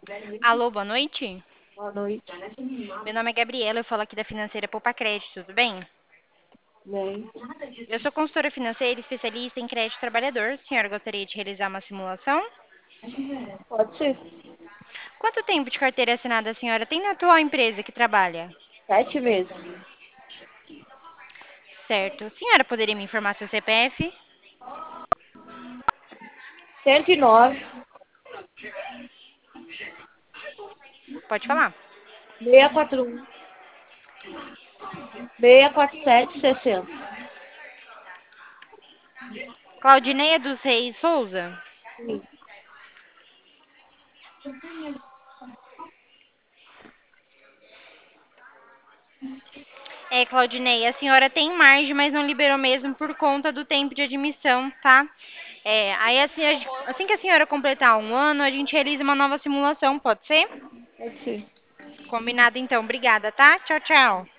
Alô, boa noite. Boa noite. Meu nome é Gabriela, eu falo aqui da Financeira Poupa Crédito, tudo bem? Bem, Eu sou consultora financeira e especialista em crédito trabalhador. A senhora gostaria de realizar uma simulação? pode ser. Quanto tempo de carteira assinada a senhora tem na atual empresa que trabalha? 7 meses. Certo. A senhora poderia me informar seu CPF? 109, Pode falar. 641, 647, 60. Claudineia dos Reis Souza? Sim. Claudineia, a senhora tem margem, mas não liberou mesmo por conta do tempo de admissão, tá? Aí assim que a senhora completar um ano, a gente realiza uma nova simulação, pode ser? Pode ser. Combinado então, obrigada, tá? Tchau, tchau.